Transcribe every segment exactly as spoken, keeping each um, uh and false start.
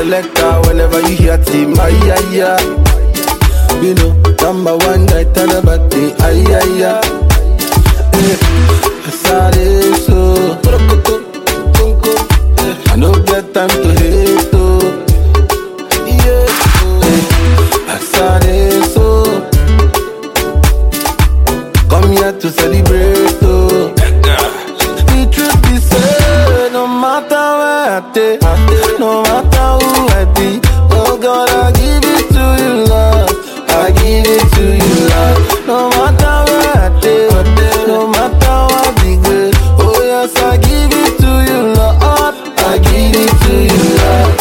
selector whenever you hear team. Ay, ay, ay. You know, number one guy, tell about the ay, ay, ay. Sorry, so I no get time to hate, oh. Yeah, sorry, so come here to celebrate, oh. The truth be said, no matter where I take, no matter who I be, oh God, I give it to you, Lord. I give it to you, Lord. No matter where I take, no matter what the good, oh yes, I give it to you, Lord. I give it to you, Lord.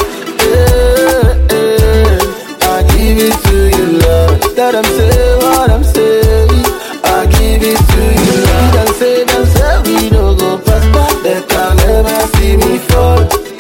Yeah, yeah. I give it to you, Lord. Let them say what I'm saying. I give it to you, Lord. Them say, them say we don't go prosper. They can never see me fall.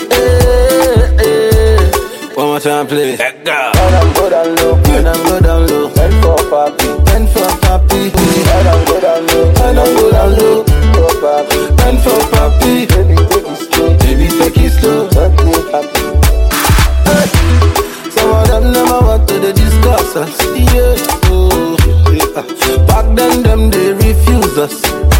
Yeah, yeah. One more time, please. Let go. When I'm good and low, when I'm good and low. Pen for papi, pen for papi. When I'm good and low, when I'm good and low. For papi, pen for papi. Baby, take it slow, baby, take it slow. Don't be happy. Hey. Some of them never want to they discuss us. Yeah, oh, yeah. Back then, them they refuse us.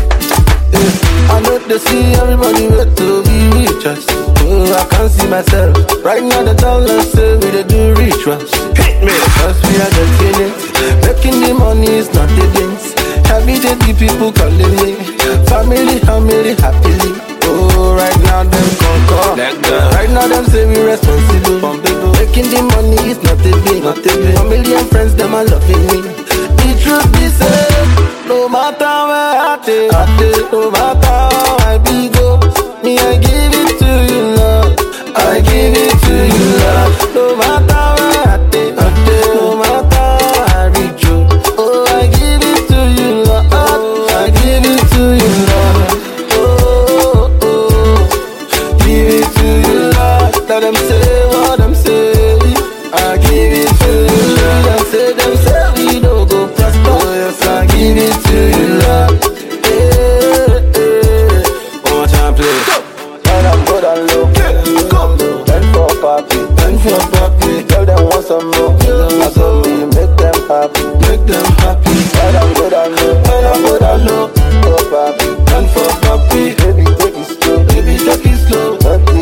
Yeah. I know they see everybody wait to be rich us. Oh, I can't see myself. Right now the dollars say we they do rituals. Hit me, cause we are getting it. Making the money is not the things. Every day the people calling me. Family, family, happily. Oh, right now them conquer. Right now them say we responsible. Making the money is not the thing. Family and friends, them are loving me. The truth be said, no matter where I take, I take, no matter how I be go, me I give it to you, Lord. I give it to you, Lord. No matter where I take, I take, no matter how I reach you. Oh, I give it to you, Lord. I give it to you, Lord. Oh, oh, oh. Give it to you, Lord. Let them say what them say. I give it to you, Lord. Them say, them say we don't go prosper. Oh, yes, I give it to you, Lord. Yeah, yeah. One more time, please. When I'm good and low, pen for papi, pen for papi. Tell them want some more, I saw me make them happy, make them happy. When I'm good and low, when I'm good and low, for papi, pen for papi. Baby, take it slow, baby, take it slow.